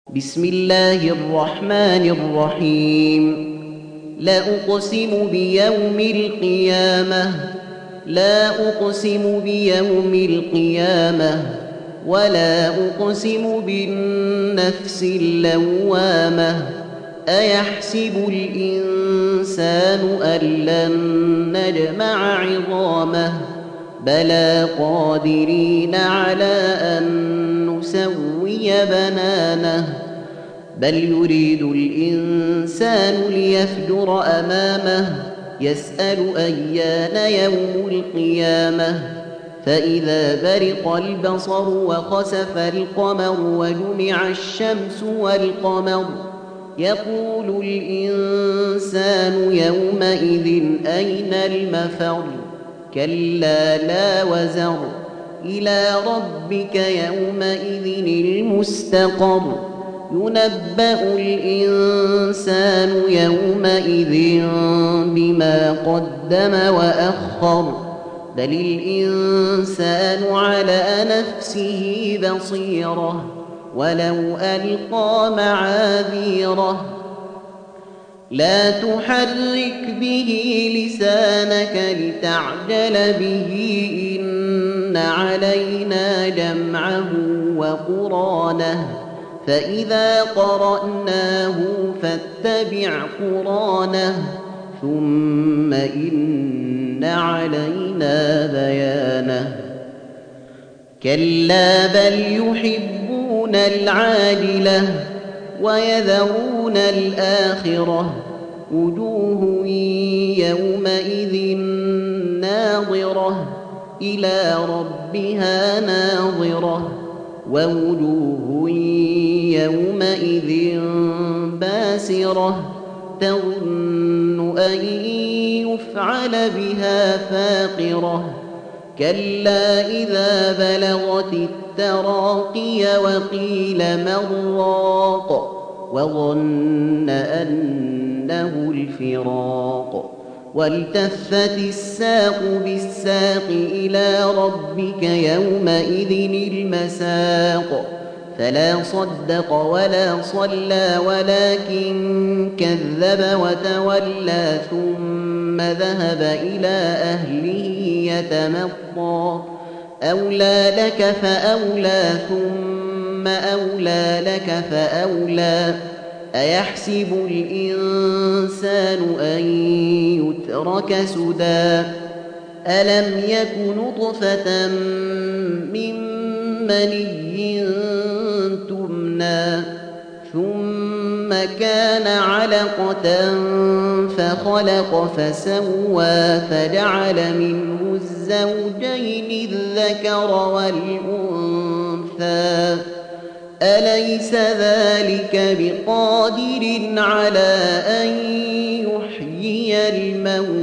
بسم الله الرحمن الرحيم. لا أقسم بيوم القيامة، لا أقسم بيوم القيامة، ولا أقسم بالنفس اللوامة. أيحسب الإنسان أن لن نجمع عظامه؟ بلى قادرين على أن نسوي بنانه. بل يريد الإنسان ليفجر أمامه، يسأل أيان يوم القيامة. فإذا برق البصر وخسف القمر وجمع الشمس والقمر، يقول الإنسان يومئذ أين المفر؟ كلا لا وزر، إلى ربك يومئذ المستقر. ينبأ الإنسان يومئذ بما قدم وأخر. بل الإنسان على نفسه بصيرة، ولو ألقى معاذيره. لا تحرك به لسانك لتعجل به، إن علينا جمعه وقرآنه، فإذا قرأناه فاتبع قرآنه، ثم إن علينا بيانه. كلا بل يحبون العاجلة ويذرون الآخرة. وجوه يومئذ ناظرة، إلى ربها ناظرة. ووجوه يومئذ باسرة، تظن أن يفعل بها فاقرة. كلا إذا بلغت التراقي وقيل من راق، وظن أنه الفراق. والتفت الساق بالساق، إلى ربك يومئذ المساق. فلا صدق ولا صلى ولكن كذب وتولى، ثم ذهب إلى أهله يتمطى. أولى لك فأولى، ثم أولى لك فأولى. أيحسب الإنسان أن يترك سدى؟ ألم يك نطفة من مني تمنى، ثم كان علقة فخلق فسوى، فجعل منه الزوجين الذكر والأنثى. أليس ذلك بقادر على أن يحيي الموتى؟